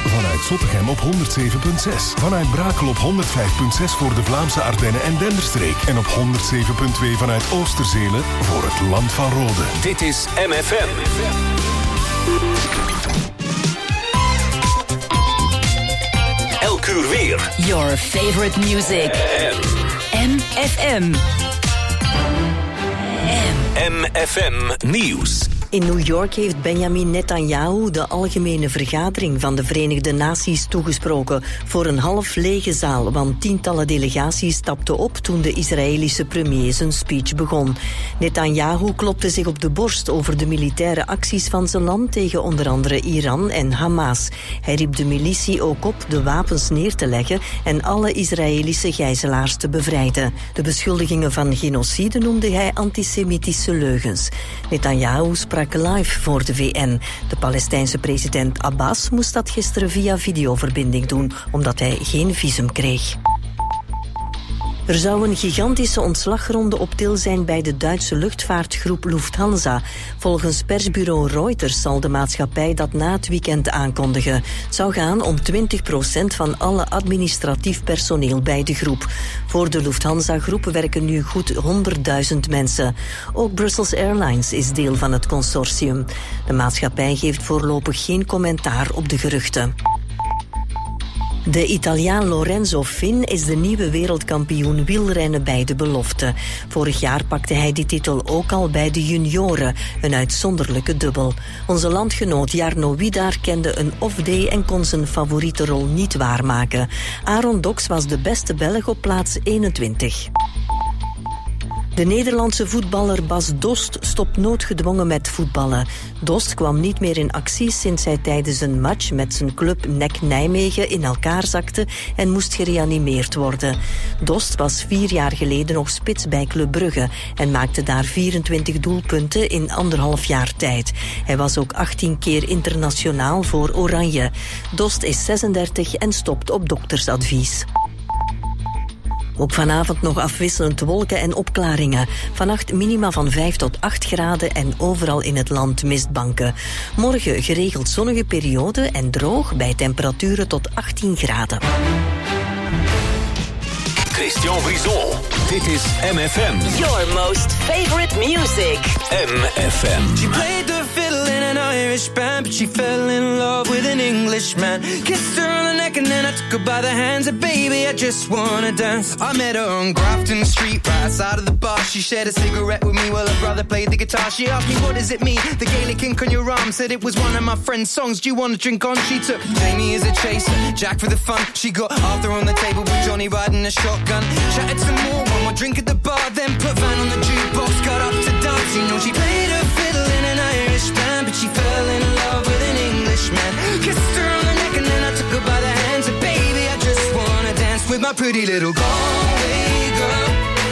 Vanuit Zottegem op 107.6. Vanuit Brakel op 105.6 voor de Vlaamse Ardennen en Denderstreek. En op 107.2 vanuit Oosterzelen voor het Land van Rode. Dit is MFM. Elk uur weer. Your favorite music. MFM. MFM Nieuws. In New York heeft Benjamin Netanyahu de algemene vergadering van de Verenigde Naties toegesproken voor een half lege zaal, want tientallen delegaties stapten op toen de Israëlische premier zijn speech begon. Netanyahu klopte zich op de borst over de militaire acties van zijn land tegen onder andere Iran en Hamas. Hij riep de militie ook op de wapens neer te leggen en alle Israëlische gijzelaars te bevrijden. De beschuldigingen van genocide noemde hij antisemitische leugens. Netanyahu sprak live voor de VN. De Palestijnse president Abbas moest dat gisteren via videoverbinding doen, omdat hij geen visum kreeg. Er zou een gigantische ontslagronde op til zijn bij de Duitse luchtvaartgroep Lufthansa. Volgens persbureau Reuters zal de maatschappij dat na het weekend aankondigen. Het zou gaan om 20% van alle administratief personeel bij de groep. Voor de Lufthansa-groep werken nu goed 100.000 mensen. Ook Brussels Airlines is deel van het consortium. De maatschappij geeft voorlopig geen commentaar op de geruchten. De Italiaan Lorenzo Fin is de nieuwe wereldkampioen wielrennen bij de belofte. Vorig jaar pakte hij die titel ook al bij de junioren, een uitzonderlijke dubbel. Onze landgenoot Jarno Widar kende een off-day en kon zijn favoriete rol niet waarmaken. Aaron Dox was de beste Belg op plaats 21. De Nederlandse voetballer Bas Dost stopt noodgedwongen met voetballen. Dost kwam niet meer in actie sinds hij tijdens een match met zijn club NEC Nijmegen in elkaar zakte en moest gereanimeerd worden. Dost was 4 jaar geleden nog spits bij Club Brugge en maakte daar 24 doelpunten in 1,5 jaar tijd. Hij was ook 18 keer internationaal voor Oranje. Dost is 36 en stopt op doktersadvies. Ook vanavond nog afwisselend wolken en opklaringen. Vannacht minima van 5 tot 8 graden en overal in het land mistbanken. Morgen geregeld zonnige periode en droog bij temperaturen tot 18 graden. Christian Brisson. Dit is MFM. Your most favorite music. MFM. She played the fiddle in an Irish band, but she fell in love with an Englishman. Kissed her on the neck and then I took her by the hands. And baby, I just wanna dance. I met her on Grafton Street, right outside of the bar. She shared a cigarette with me while her brother played the guitar. She asked me, what does it mean? The Gaelic ink on your arm. Said it was one of my friend's songs. Do you want to drink on? She took Jamie as a chaser, Jack for the fun. She got Arthur on the table with Johnny riding a shotgun. Chatted some more, one more drink at the bar, then put Van on the jukebox, got up to dance. You know she played her fiddle in an Irish band, but she fell in love with an Englishman. Kissed her on the neck and then I took her by the hands. And baby, I just wanna dance with my pretty little Galway girl.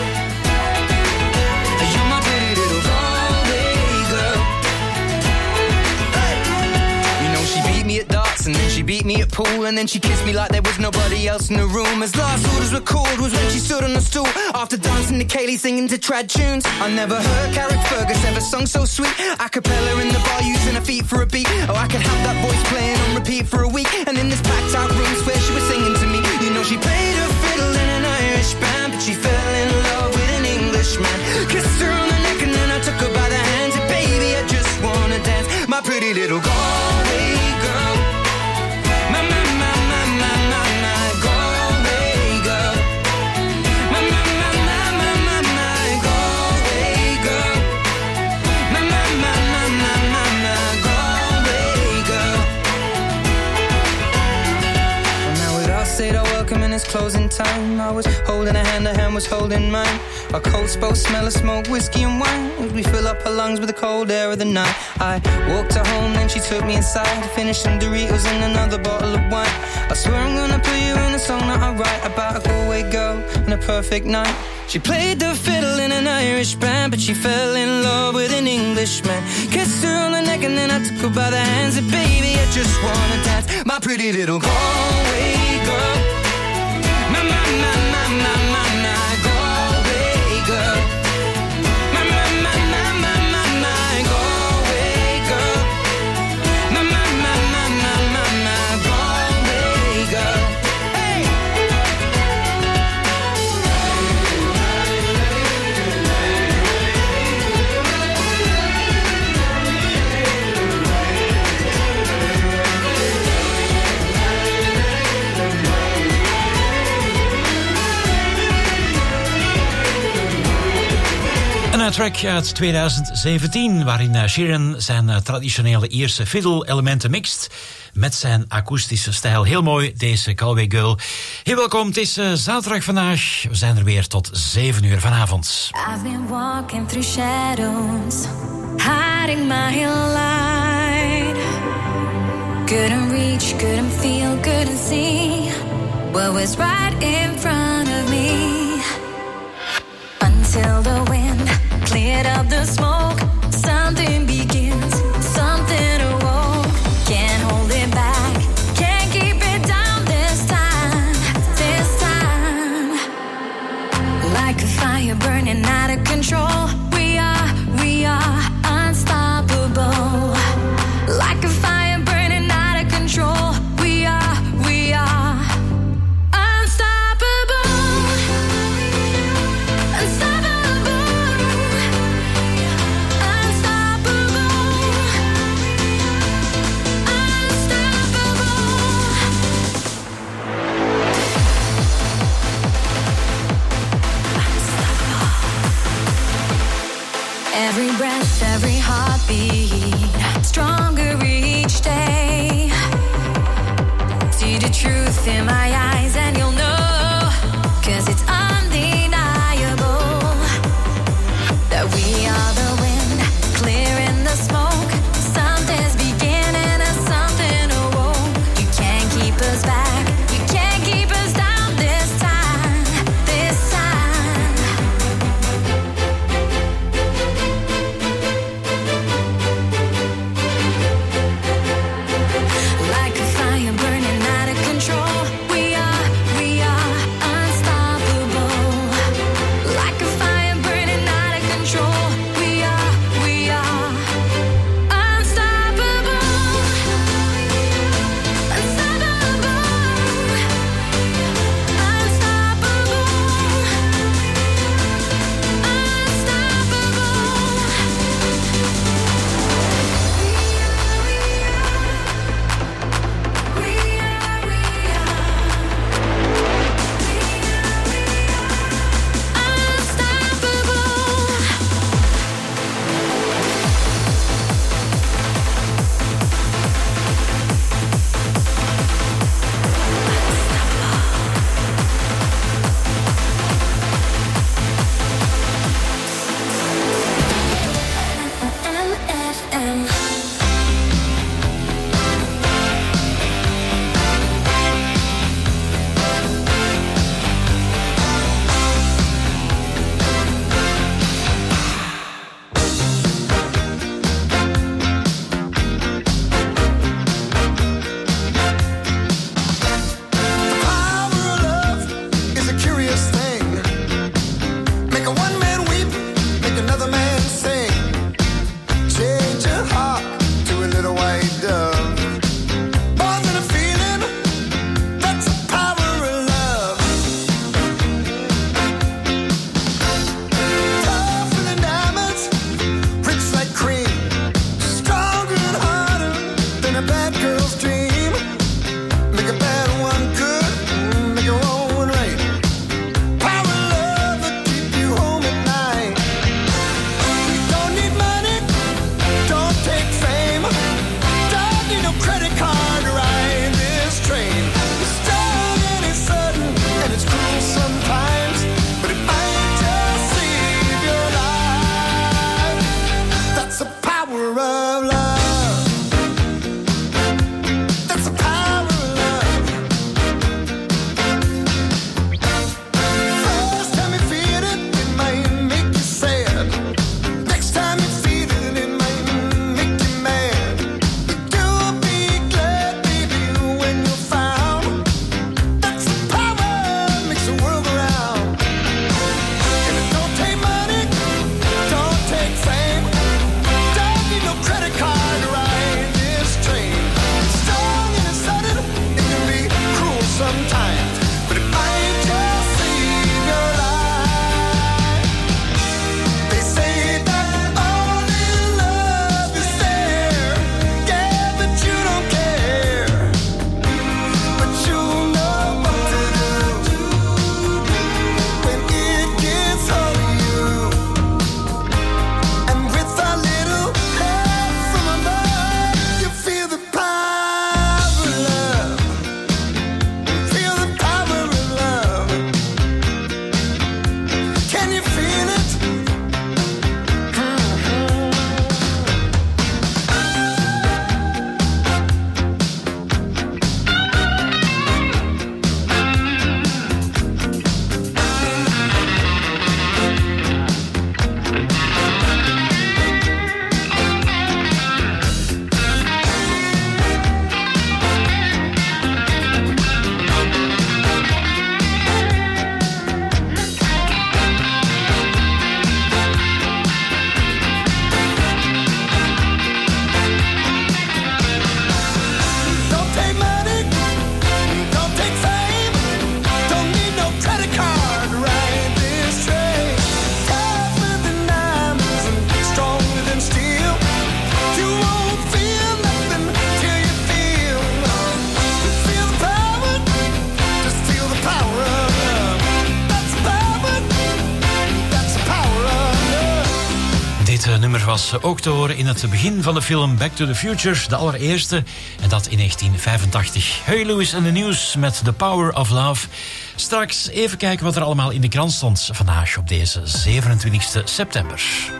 You're my pretty little Galway girl. Hey. You know she beat me at darts and then she beat me at pool, and then she kissed me like there was nobody else in the room. As last orders were called was when she stood on the stool after dancing to Kaylee singing to trad tunes. I never heard Carrickfergus ever sung so sweet. A cappella in the bar using her feet for a beat. Oh, I could have that voice playing on repeat for a week. And in this packed out room where she was singing to me. You know she played her fiddle in an Irish band, but she fell in love with an Englishman. Kissed her on the neck and then I took her by the hands. And baby, I just wanna dance, my pretty little Galway girl. It's closing time. I was holding her hand was holding mine. Our coats both smell of smoke, whiskey and wine, as we fill up her lungs with the cold air of the night. I walked her home, then she took me inside to finish some Doritos and another bottle of wine. I swear I'm gonna put you in a song that I write about a Galway girl and a perfect night. She played the fiddle in an Irish band, but she fell in love with an Englishman. Kissed her on the neck and then I took her by the hands. And baby, I just wanna dance, my pretty little Galway girl. Galway girl. Galway girl. Een track uit 2017 waarin Sheeran zijn traditionele Ierse fiddle-elementen mixt met zijn akoestische stijl. Heel mooi, deze Galway Girl. Heel welkom, het is zaterdag vandaag. We zijn er weer tot 7 uur vanavond. I've been walking through shadows, hiding my light. Couldn't reach, couldn't feel, couldn't see what was right in front of me. Until the wind cleared up the smoke, something begins, something awoke. Can't hold it back, can't keep it down this time, this time. Like a fire burning out of control, we are unstoppable. Like a fire burning out of control, we are every breath, every heartbeat, stronger each day. See the truth in my eyes and you'll know, 'cause it's undeniable that we are the wind, clearing the smoke. Something's beginning and something awoke. You can't keep us back, you can't keep us down this time, this time. Like a fire burning out of control, we are nummer was ook te horen in het begin van de film Back to the Future, de allereerste, en dat in 1985. Huey Lewis en de News met The Power of Love. Straks even kijken wat er allemaal in de krant stond vandaag op deze 27 september.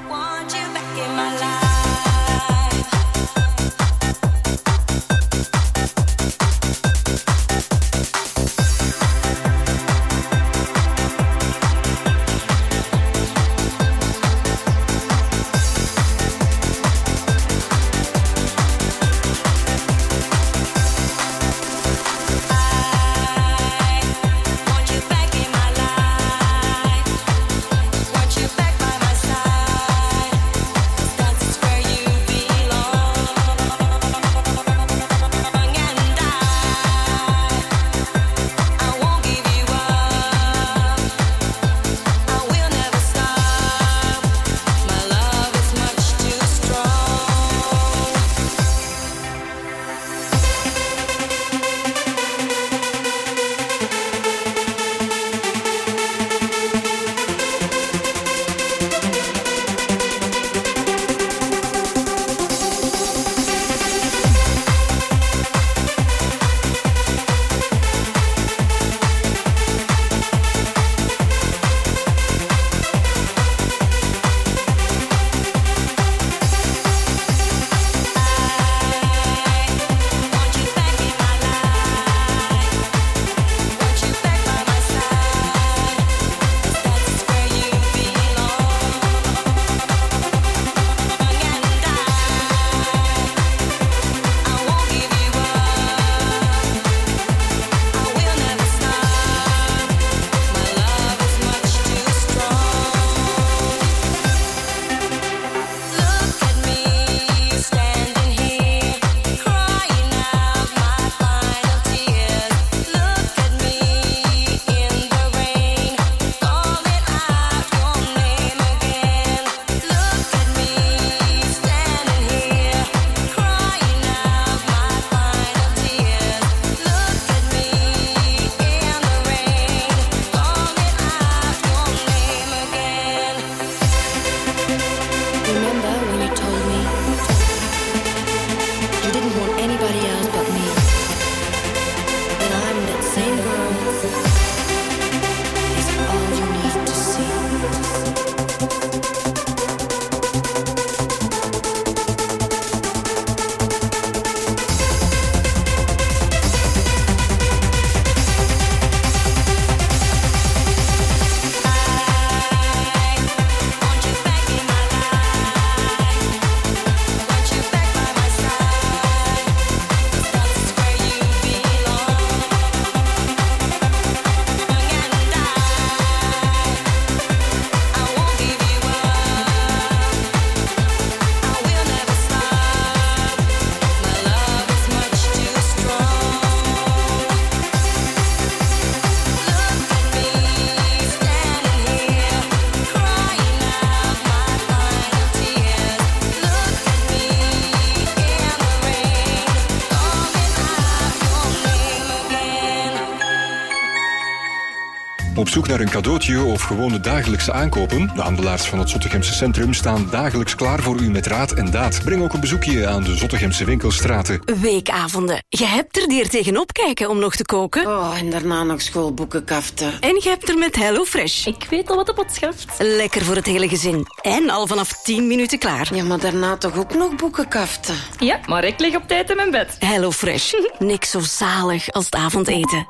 Op zoek naar een cadeautje of gewone dagelijkse aankopen? De handelaars van het Zottegemse centrum staan dagelijks klaar voor u met raad en daad. Breng ook een bezoekje aan de Zottegemse winkelstraten. Weekavonden. Je hebt er die er tegenop kijken om nog te koken. Oh, en daarna nog schoolboeken kaften. En je hebt er met HelloFresh. Ik weet al wat op het schaft. Lekker voor het hele gezin. En al vanaf 10 minuten klaar. Ja, maar daarna toch ook nog boeken kaften. Ja, maar ik lig op tijd in mijn bed. HelloFresh. Niks zo zalig als het avondeten.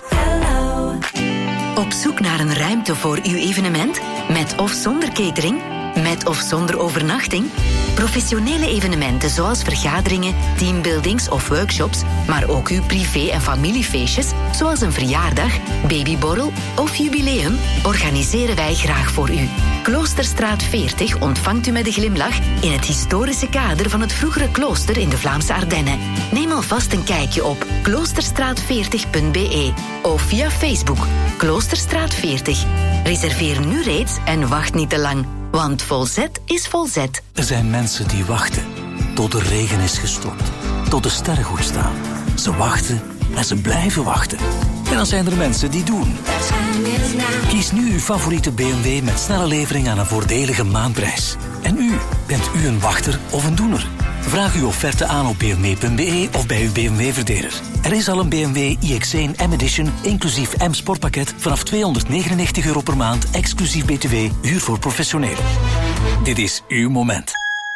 Op zoek naar een ruimte voor uw evenement? Met of zonder catering? Met of zonder overnachting? Professionele evenementen zoals vergaderingen, teambuildings of workshops, maar ook uw privé- en familiefeestjes, zoals een verjaardag, babyborrel of jubileum, organiseren wij graag voor u. Kloosterstraat 40 ontvangt u met een glimlach in het historische kader van het vroegere klooster in de Vlaamse Ardennen. Neem alvast een kijkje op kloosterstraat40.be of via Facebook Kloosterstraat 40. Reserveer nu reeds en wacht niet te lang, want volzet is volzet. Er zijn mensen die wachten tot de regen is gestopt, tot de sterren goed staan. Ze wachten en ze blijven wachten. En dan zijn er mensen die doen. Kies nu uw favoriete BMW met snelle levering aan een voordelige maandprijs. En u, bent u een wachter of een doener? Vraag uw offerte aan op bmw.be of bij uw BMW-verdeler. Er is al een BMW iX1 M-Edition, inclusief M-Sportpakket, vanaf €299 per maand, exclusief BTW, huur voor professionelen. Dit is uw moment.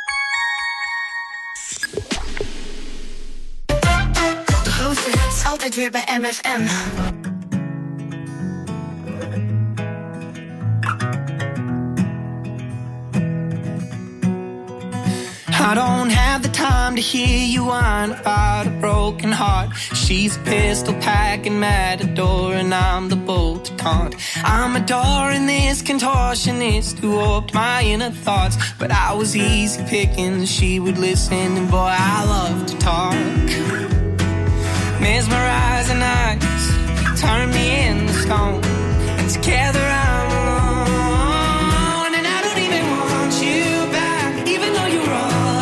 De grootste hits altijd weer bij MFM. I don't have the time to hear you whine about a broken heart. She's a pistol packing matador and I'm the bull to taunt. I'm adoring this contortionist who warped my inner thoughts. But I was easy picking, she would listen and boy I love to talk. Mesmerizing eyes turn me into stone, and together I'm alone. And I don't even want you back, even though you're all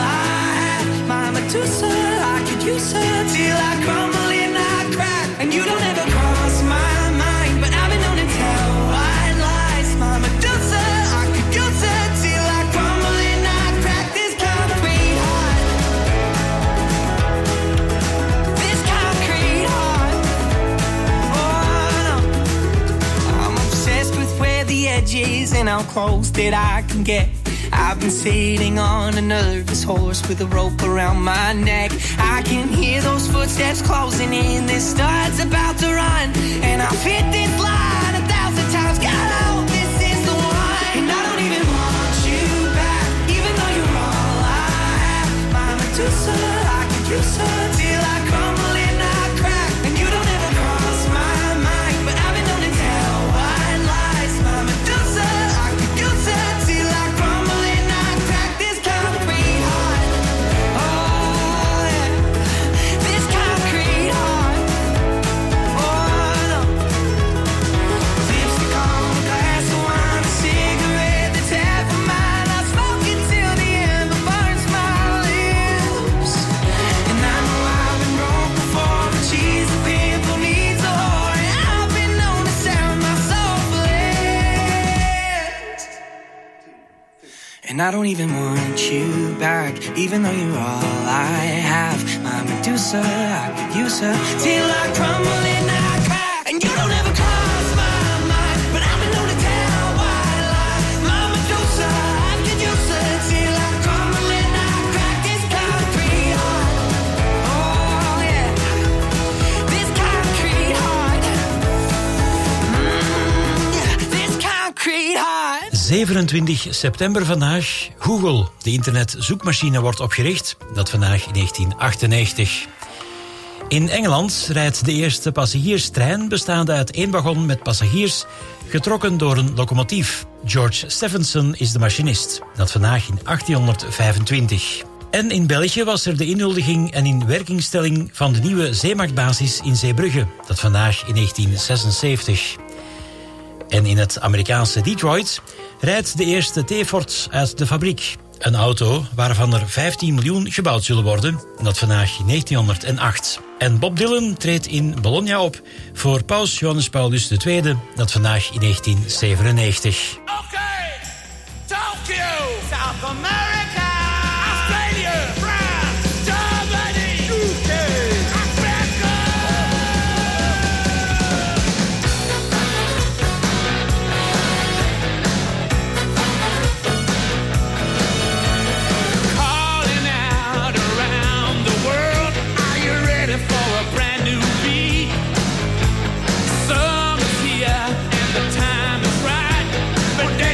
I could use her till I crumble and I crack. And you don't ever cross my mind, but I've been known to tell white lies. My Medusa, I could use her till I crumble and I crack. This concrete heart, this concrete heart. Oh no, I'm obsessed with where the edge is and how close that I can get. I've been sitting on a nervous horse with a rope around my neck. I can hear those footsteps closing in. This start's about to run, and I've hit this line 1,000 times. God, I hope this is the one. And I don't even want you back, even though you're all I have. My Medusa, I could use her till I crumble and I crack. And you don't ever cross my mind, but I've been known to tell white lies. My Medusa, I could use her till I crumble. And I don't even want you back, even though you're all I have. My Medusa, I could use her till I crumble and I crack. And you don't ever cross my mind, but I've been known to tell white lies. My Medusa, I could use her till I crumble and I crack. This concrete heart, oh yeah, this concrete heart, this concrete heart. 27 september vandaag. Google, de internetzoekmachine, wordt opgericht. Dat vandaag in 1998. In Engeland rijdt de eerste passagierstrein bestaande uit 1 wagon met passagiers, getrokken door een locomotief. George Stephenson is de machinist. Dat vandaag in 1825. En in België was er de inhuldiging en inwerkingstelling van de nieuwe zeemachtbasis in Zeebrugge. Dat vandaag in 1976. En in het Amerikaanse Detroit rijdt de eerste T-Ford uit de fabriek. Een auto waarvan er 15 miljoen gebouwd zullen worden. Dat vandaag in 1908. En Bob Dylan treedt in Bologna op voor paus Johannes Paulus II. Dat vandaag in 1997. Okay, Tokyo, South America, Australia, France, Germany, UK, Africa. Calling out around the world, are you ready for a brand new beat? Summer's here and the time is right, but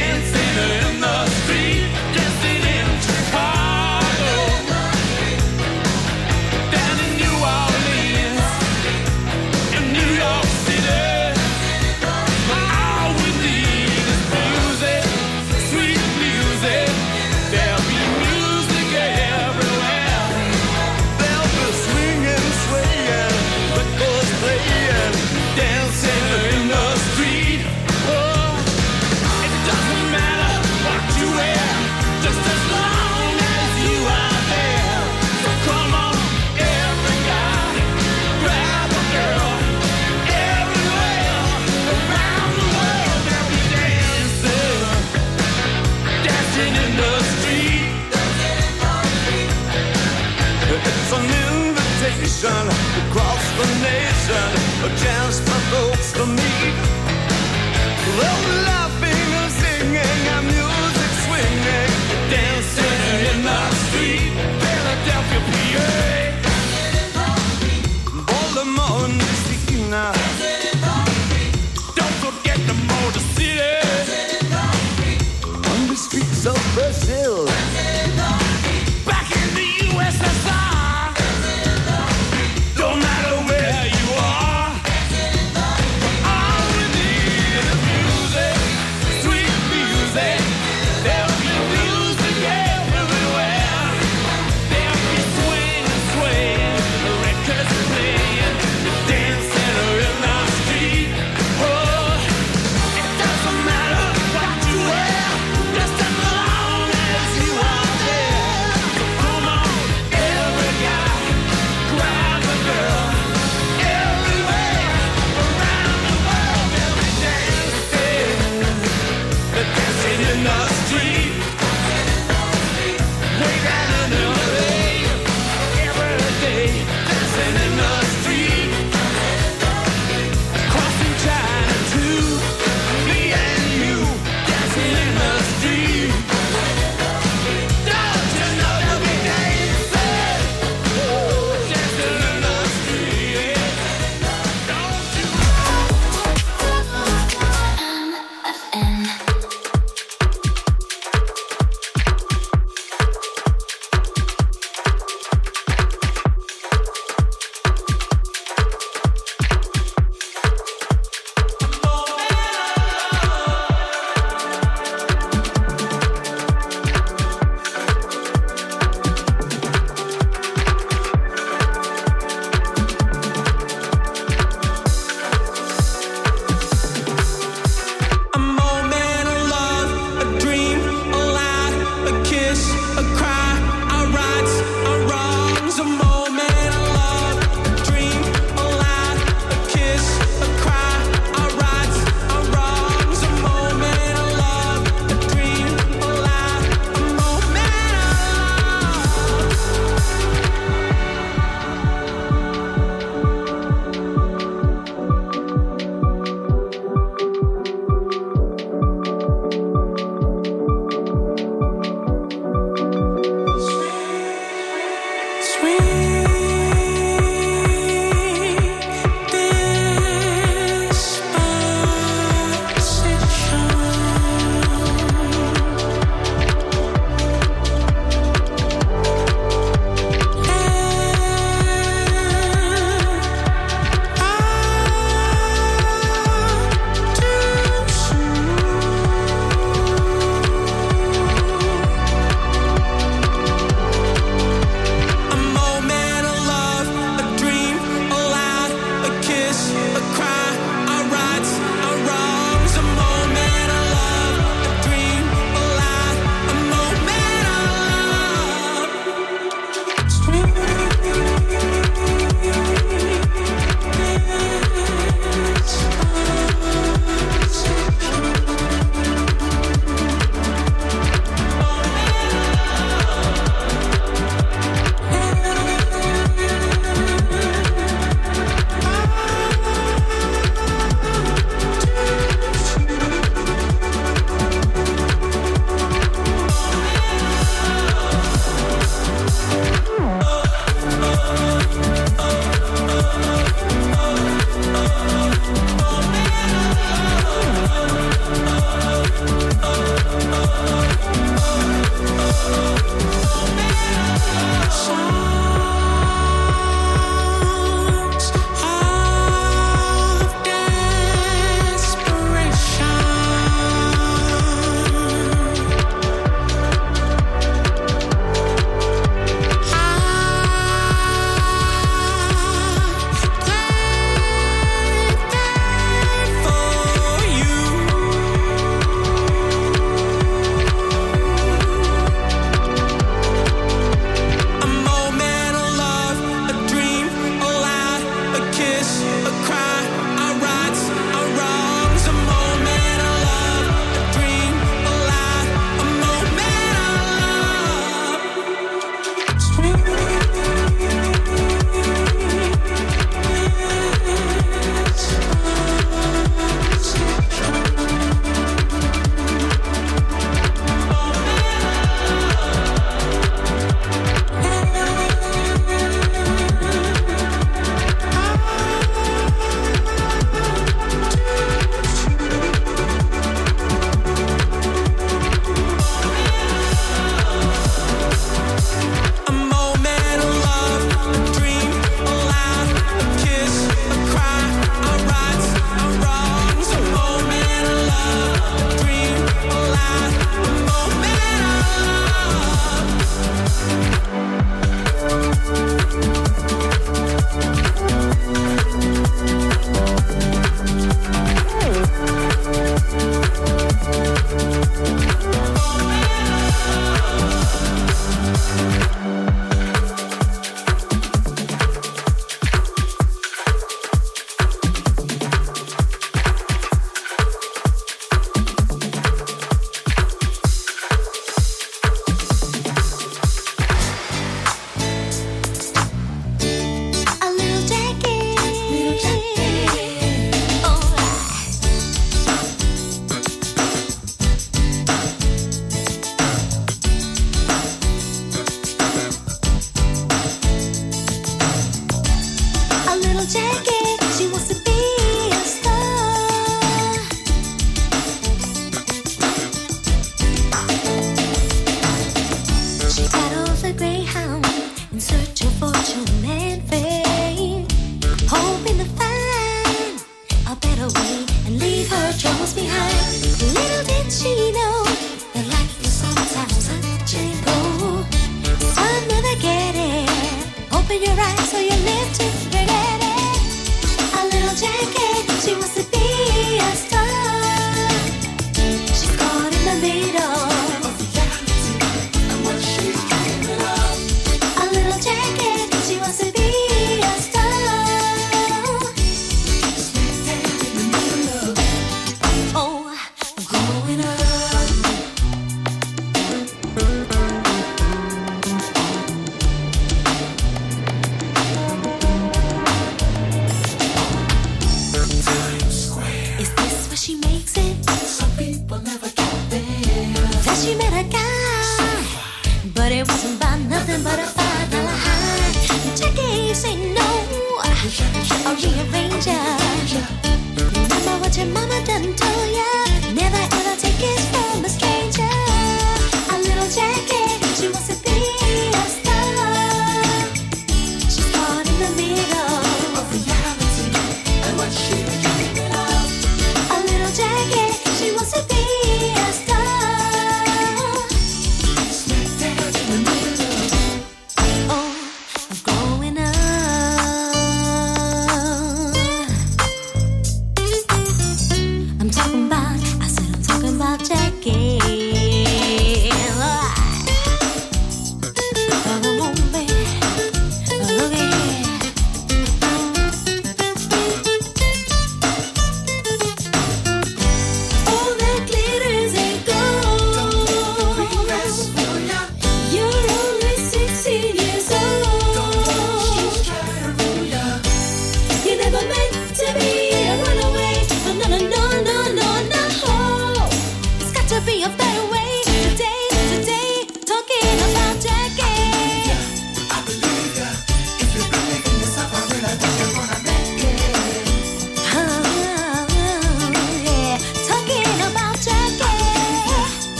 to me. Oh, laughing and singing and music swinging, dancing in the street, Philadelphia, PA. Baltimore, Messina. Don't forget the Motor City. On the streets of Brazil. Back in the USSR. Don't matter where you are. All we need is music.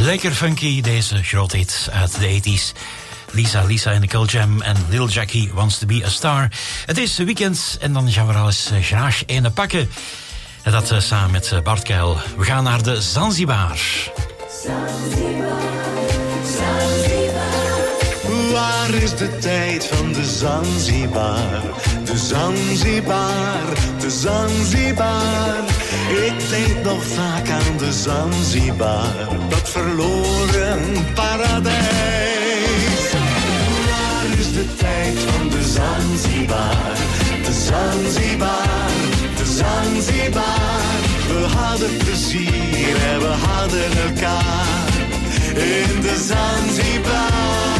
Lekker funky, deze grote hit uit de 80s. Lisa en de Cult Jam en Lil Jackie Wants to Be a Star. Het is weekend en dan gaan we al eens graag ene pakken. En dat samen met Bart Kuil. We gaan naar de Zanzibar. Waar is de tijd van de Zanzibar? De Zanzibar, de Zanzibar. Ik denk nog vaak aan de Zanzibar, dat verloren paradijs. Waar is de tijd van de Zanzibar? De Zanzibar, de Zanzibar. We hadden plezier en we hadden elkaar in de Zanzibar.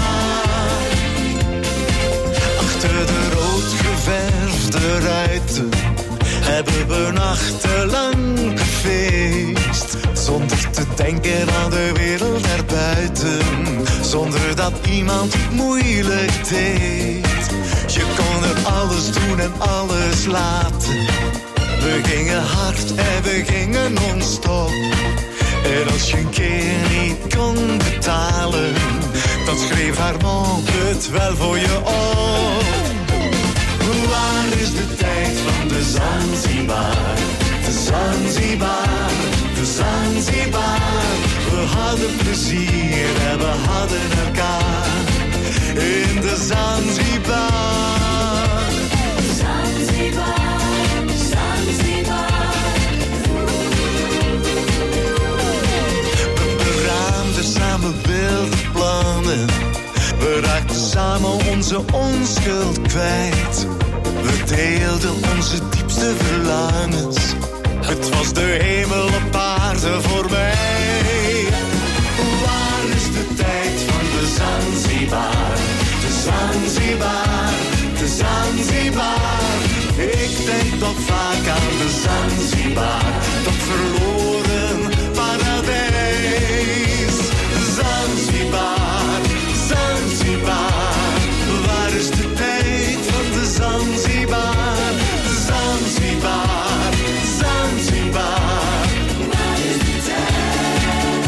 Achter de rood geverfde ruiten hebben we nachtenlang gefeest. Zonder te denken aan de wereld erbuiten, zonder dat iemand moeilijk deed. Je kon er alles doen en alles laten. We gingen hard en we gingen non-stop. En als je een keer niet kon betalen, dan schreef haar mond het wel voor je op. Waar is de tijd van de Zanzibar? De Zanzibar, de Zanzibar. We hadden plezier en we hadden elkaar in de Zanzibar. Zanzibar, Zanzibar. We beraamden samen wilde plannen. We raakten samen onze onschuld kwijt. We deelden onze diepste verlangens. Het was de hemel op aarde voor mij. Waar is de tijd van de Zanzibar? De Zanzibar, de Zanzibar. Ik denk nog vaak aan de Zanzibar, dat verloren paradijs. Zanzibar, Zanzibar. Waar is de tijd van de Zanzibar? Zanzibar, Zanzibar. Waar is de tijd?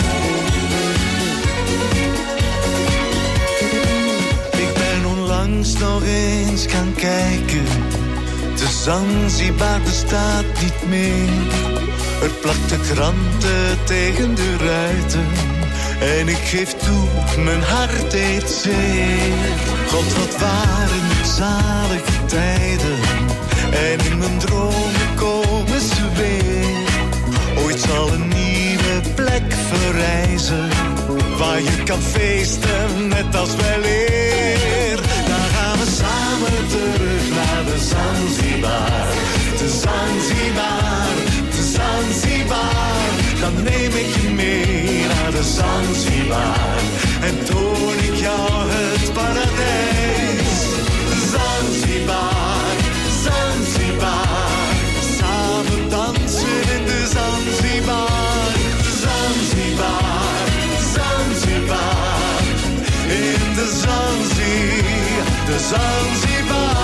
Ik ben onlangs nog eens gaan kijken. De Zanzibar bestaat niet meer. Er plakten kranten tegen de ruiten. En ik geef toe, mijn hart deed zeer. God, wat waren het zalige tijden. En in mijn dromen komen ze weer. Ooit zal een nieuwe plek verrijzen, waar je kan feesten net als weleer. Dan gaan we samen terug naar de Zanzibar. De Zanzibar, de Zanzibar. Dan neem ik je mee naar de Zanzibar en toon ik jou het paradijs. Zanzibar, Zanzibar. Samen dansen in de Zanzibar. Zanzibar, Zanzibar. In de Zanzibar, de Zanzibar.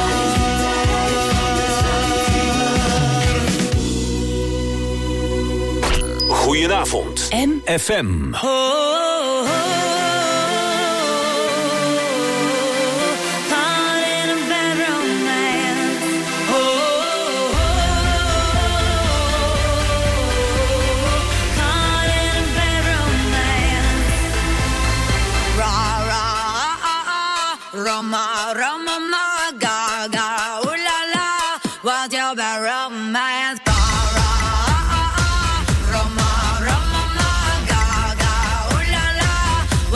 Goedenavond. FM. Roma, Roma, ma, ga, ga, ooh la la, what's your bad romance? Roma, Roma, ma, ga, ga, ooh la la,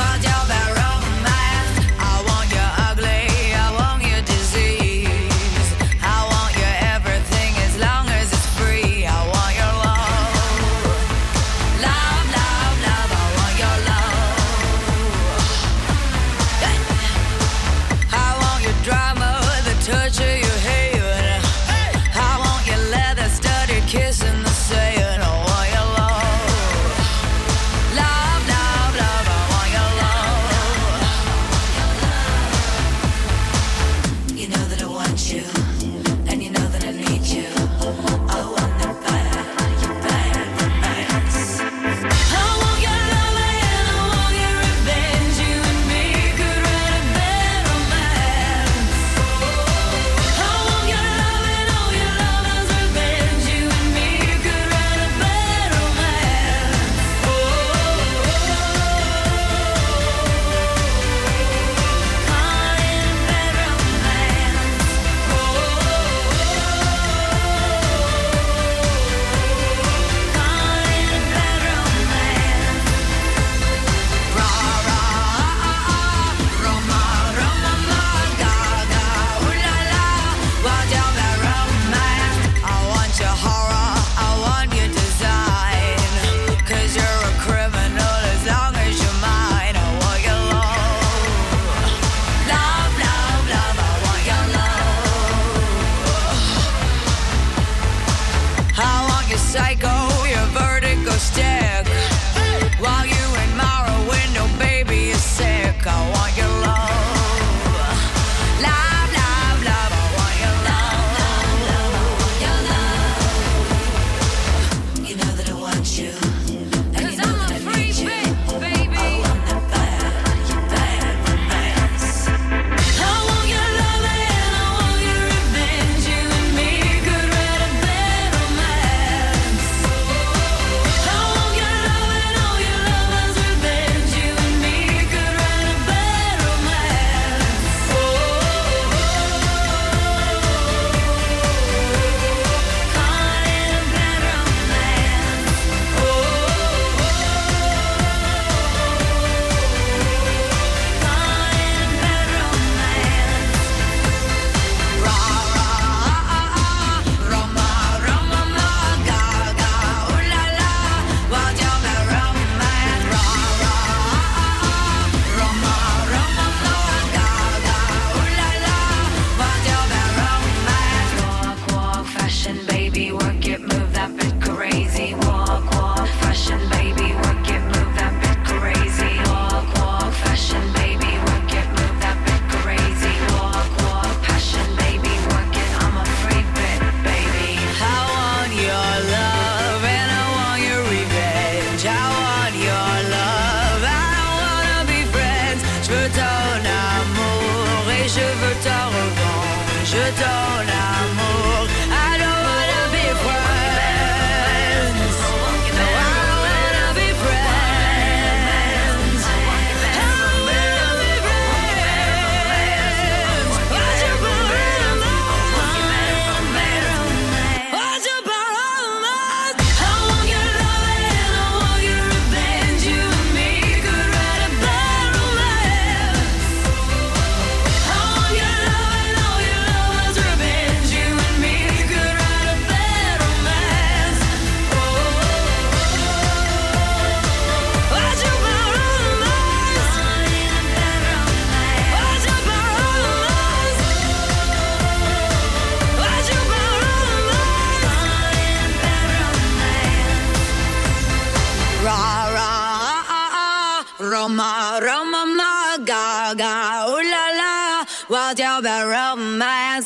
Roma, Roma, ma, gaga, ooh la la, wat jou bij romance.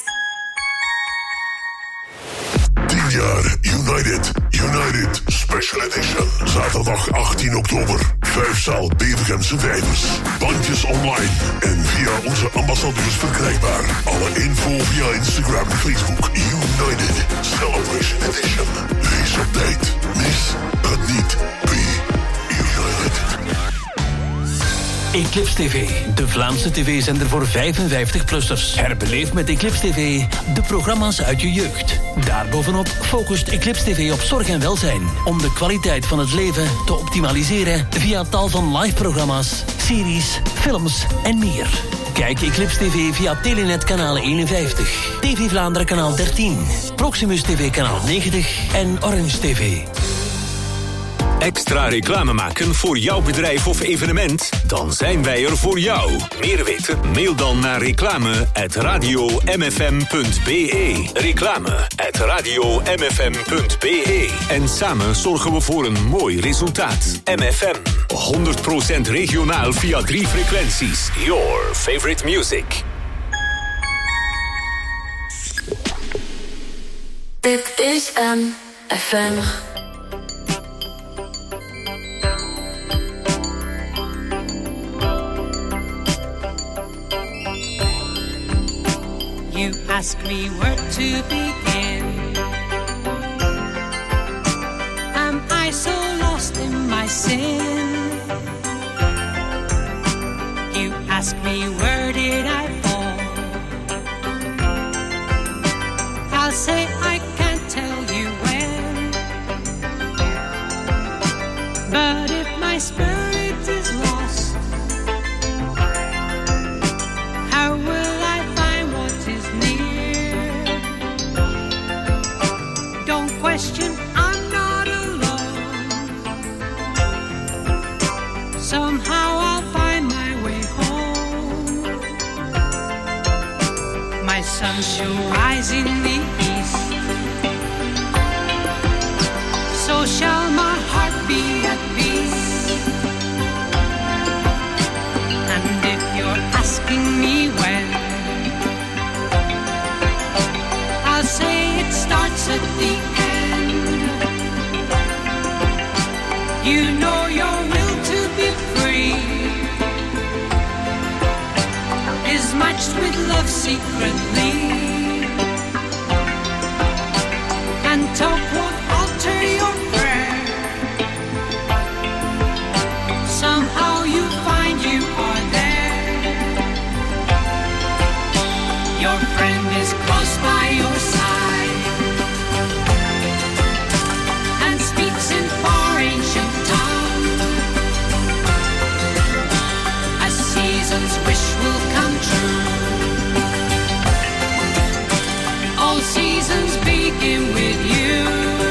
10 jaar United Special Edition. Zaterdag 18 oktober. 5 zaal Bevergemse Vijvers. Bandjes online en via onze ambassadeurs verkrijgbaar. Alle info via Instagram en Facebook. United Celebration Edition. Wees op tijd. Mis het niet. Be United. Eclipse TV, de Vlaamse tv-zender voor 55-plussers. Herbeleef met Eclipse TV de programma's uit je jeugd. Daarbovenop focust Eclipse TV op zorg en welzijn. Om de kwaliteit van het leven te optimaliseren via tal van live-programma's, series, films en meer. Kijk Eclipse TV via Telenet kanaal 51, TV Vlaanderen kanaal 13, Proximus TV kanaal 90 en Orange TV. Extra reclame maken voor jouw bedrijf of evenement? Dan zijn wij er voor jou. Meer weten? Mail dan naar reclame@radiomfm.be. Reclame@radiomfm.be. En samen zorgen we voor een mooi resultaat. MFM. 100% regionaal via 3 frequenties. Your favorite music. Dit is MFM. You ask me where to begin. Am I so lost in my sin? You ask me where did I fall? I'll say I can't tell you when. But if my spirit is lost, how will I find what is near? Don't question, I'm not alone. Somehow I'll find my way home. My sun shall rise in the east, so shall my heart be at peace. And if you're asking me when, I'll say it starts at the end. You know your will to be free is matched with love secretly, and talk won't alter your prayer. Somehow you find you are there. Your friend is close by your side and speaks in far ancient tongue. A season's wish will come true. All seasons begin with you.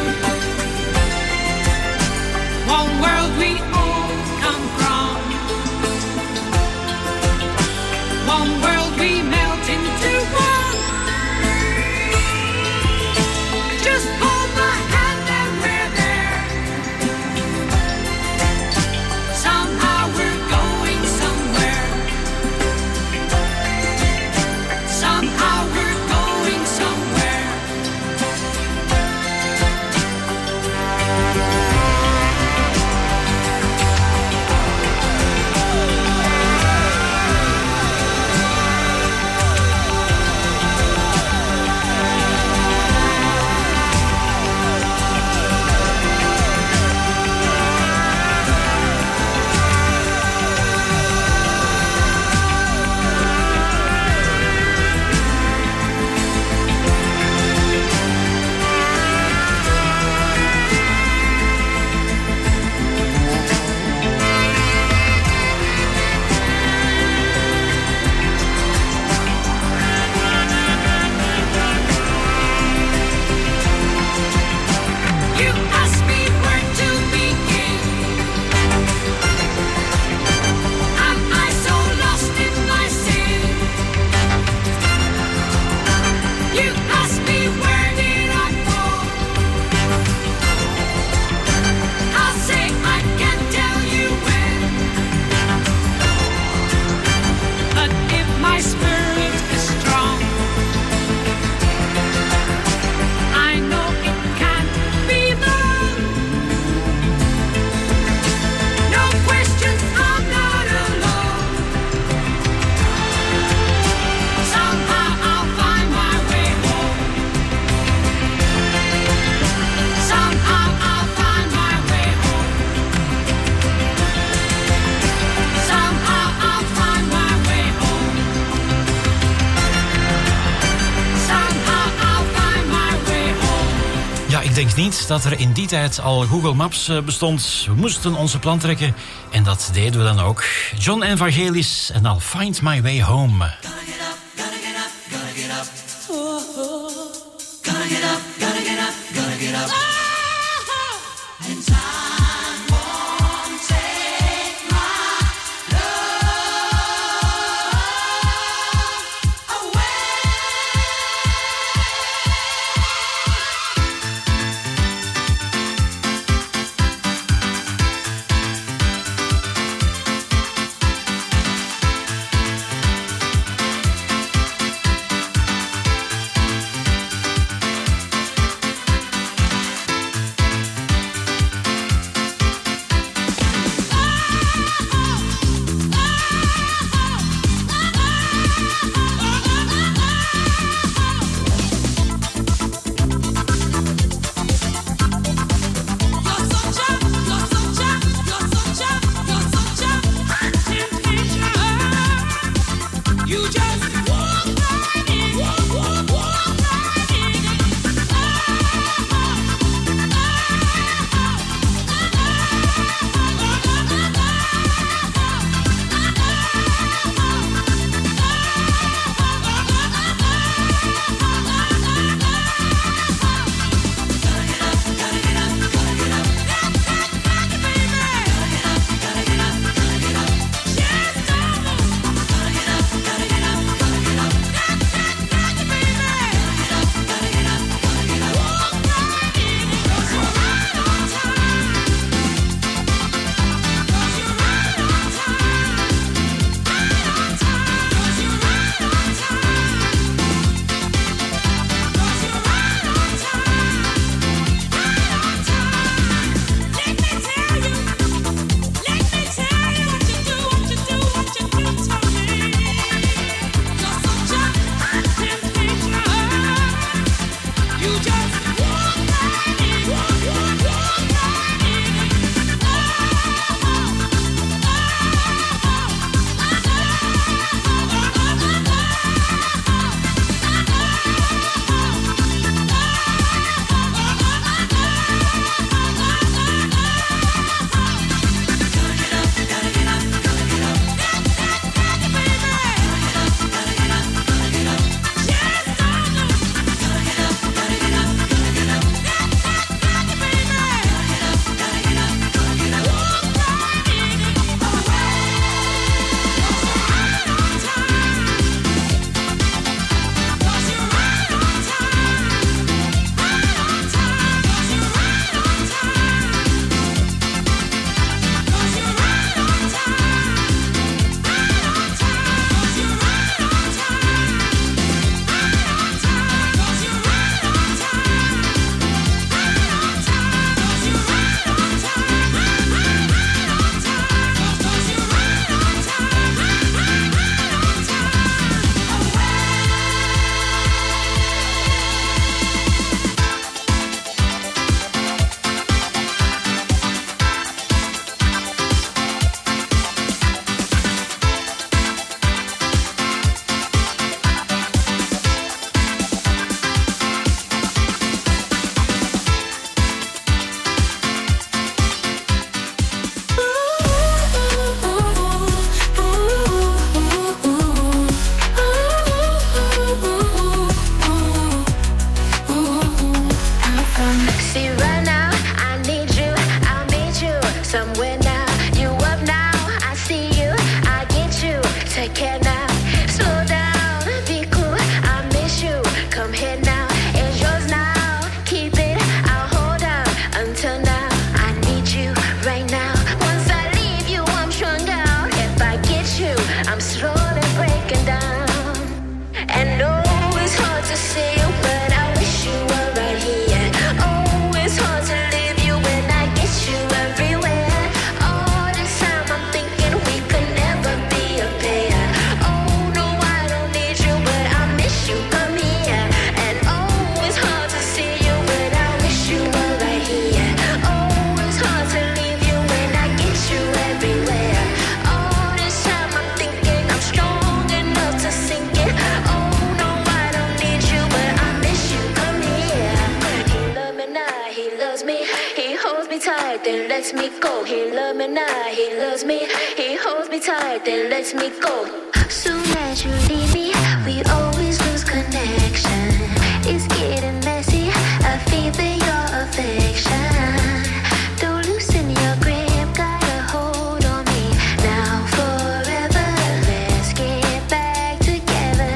One world we all come from. One world we melt into one. Just hold my hand and we're there. Somehow we're going somewhere. Somehow we're going somewhere. wist niet dat er in die tijd al Google Maps bestond. We moesten onze plan trekken en dat deden we dan ook. John Evangelis en I'll Find My Way Home. lets me go. He loves me now, he loves me. He holds me tight, then lets me go. Soon as you leave me, we always lose connection. It's getting messy, I feel your affection. Don't loosen your grip, got a hold on me. Now forever, let's get back together.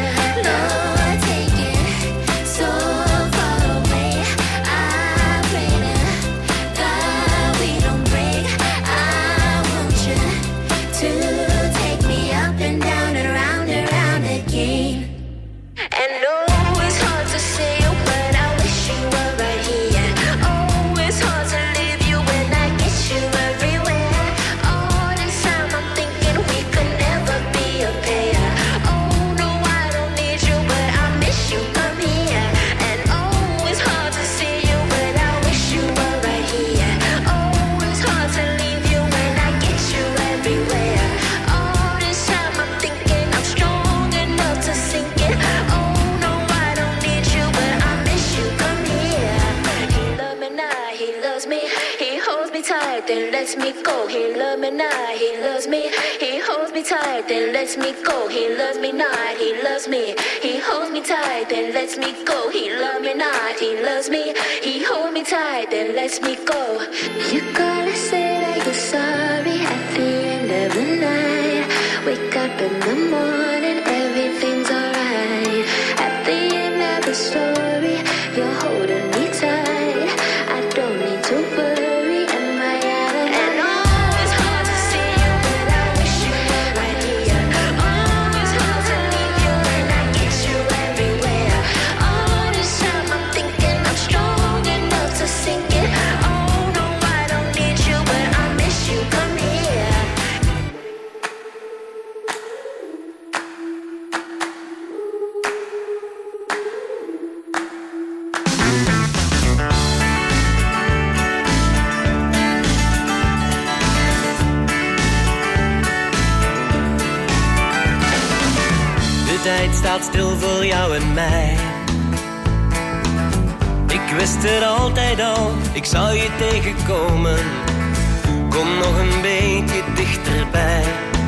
Lord, take it so far away. I pray to God we don't break. I want you to take me up and down and round again. And no, it's hard to say, but I wish you were right here. Oh, it's hard to leave you when I get you everywhere. All this time I'm thinking we could never be a pair. Oh, no, I don't need you, but I miss you, come here. And oh, it's hard to see you, but I wish you were right here. Oh, it's hard to leave you when I get you everywhere. All this time I'm thinking I'm strong enough to sink it. Oh, no, I don't need you, but I miss you, come here. He loves me now, he loves me. He holds me tight, then lets me go. He loves me now, he loves me. He holds me tight, then lets me go. He loves me not, he loves me. He holds me tight, then lets me go. He loves me not, he loves me. He holds me tight, then lets me go. You gotta say that you're sorry at the end of the night. Wake up in the morning, everything's alright. At the end of the story, you're holding me tight. I don't need to worry, am I out of and oh, it's hard to see you, but I wish you were right here. Oh, it's hard to leave you when I get you everywhere. All this time I'm thinking I'm strong enough to sink it. Oh, no, I don't need you, but I miss you, come here. De tijd staat stil voor jou en mij. Ik wist het altijd al, ik zou je tegenkomen. Kom nog een beetje dichterbij.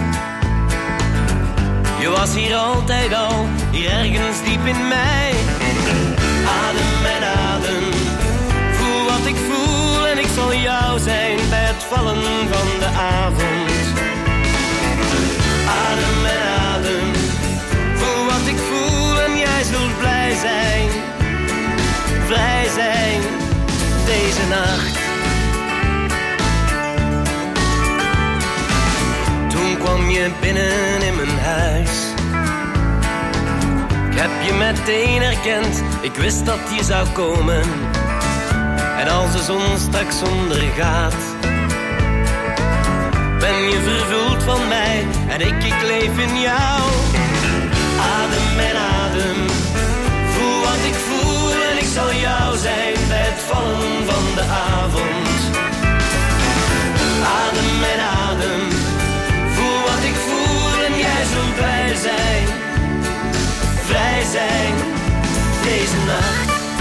Je was hier altijd al, hier ergens diep in mij. Adem en adem, voel wat ik voel en ik zal jou zijn bij het vallen van de avond. Adem en adem, voel wat ik voel en jij zult blij zijn, vrij zijn deze nacht. Toen kwam je binnen in mijn huis. Ik heb je meteen herkend, ik wist dat je zou komen. En als de zon straks ondergaat, ben je vervuld van mij en ik leef in jou. Adem en adem, voel wat ik voel en ik zal jou zijn bij het vallen van de avond. Adem en adem, voel wat ik voel en jij zult blij zijn, vrij zijn deze nacht.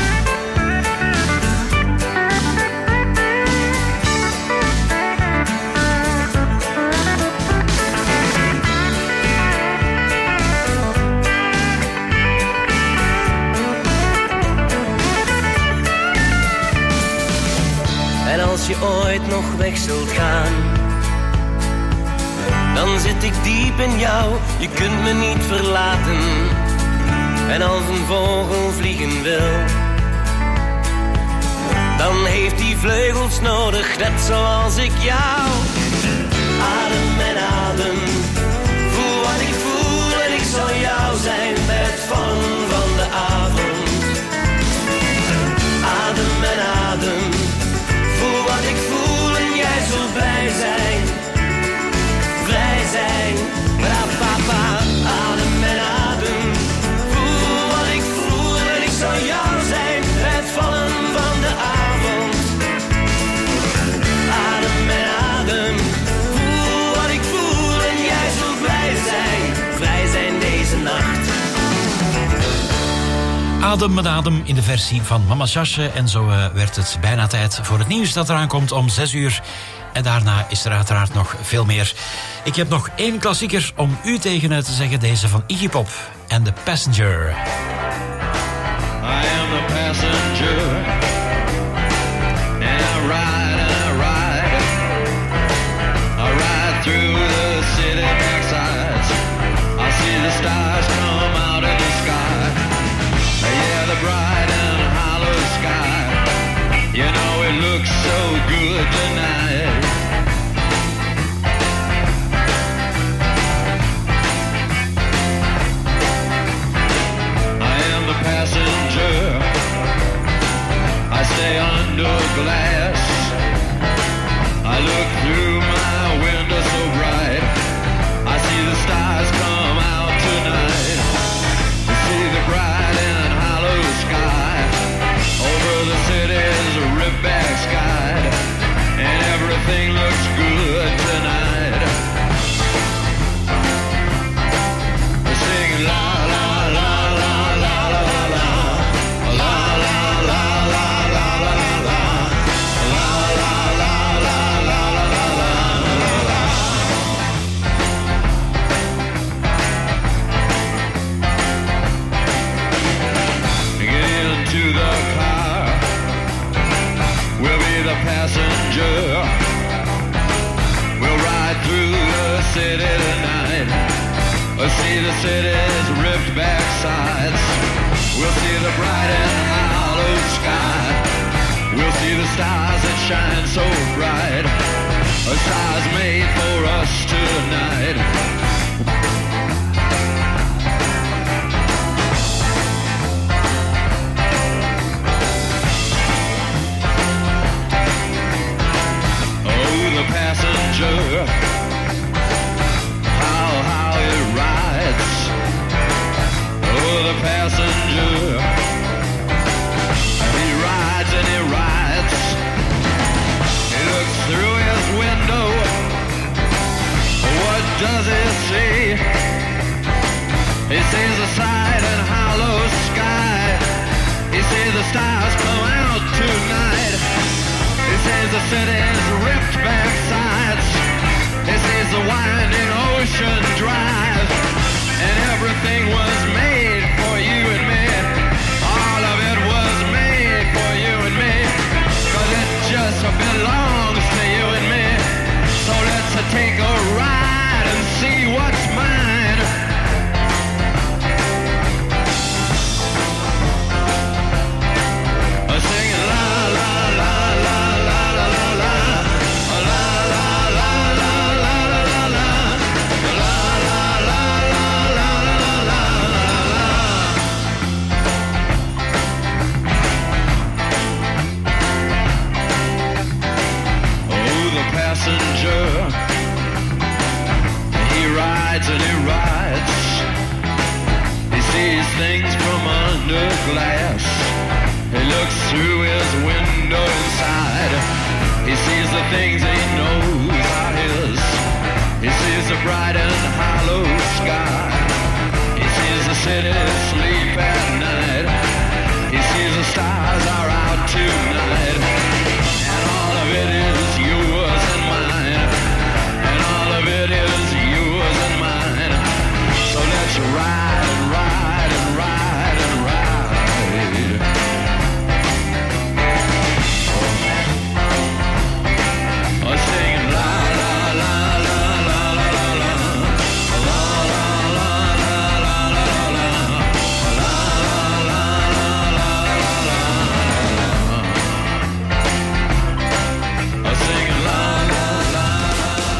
En als je ooit nog weg zult gaan, dan zit ik diep in jou, je kunt me niet verlaten. En als een vogel vliegen wil, dan heeft hij vleugels nodig, net zoals ik jou. Adem en adem, voel wat ik voel en ik zal jou zijn bij het vallen van de avond. Adem en adem, voel wat ik voel en jij zult blij zijn, vrij zijn. Rapapa, adem en adem, voel wat ik voel en ik zal jou zijn bij het vallen van de avond. Adem en adem, Adem met Adem in de versie van Mama Sjasje. En zo werd het bijna tijd voor het nieuws dat eraan komt om 6 uur. En daarna is er uiteraard nog veel meer. Ik heb nog 1 klassieker om u tegen te zeggen. Deze van Iggy Pop en The Passenger. I am the passenger, and I ride through the city backsides. I see the stars come out of the sky, yeah, the bright and hollow sky. You know it looks so good tonight. Passenger, I stay under glass. I look through my window so bright. I see the stars come out tonight. I see the bright and hollow sky over the city's ripped-back sky, and everything looks good tonight. I sing la la la la la la la. Passenger, we'll ride through the city tonight. We'll see the city's ripped back sides. We'll see the bright and hollow sky. We'll see the stars that shine so bright. A stars made for us tonight. Passenger, how it rides. Oh, the passenger, he rides and he rides. He looks through his window. What does he see? He sees the side and hollow sky. He sees the stars come out tonight. He sees the city's ripped back sides. He sees the winding ocean drive. And everything was made for you and me. All of it was made for you and me. 'Cause it just belongs to you and me. So let's take a ride and see what's mine. Singing la la la la la la la la. Passenger, he rides and he rides. He sees things from under glass. He looks through his window inside. He sees the things he knows are his. He sees the bright and hollow sky. He sees the city sleep at night. He sees the stars are out tonight.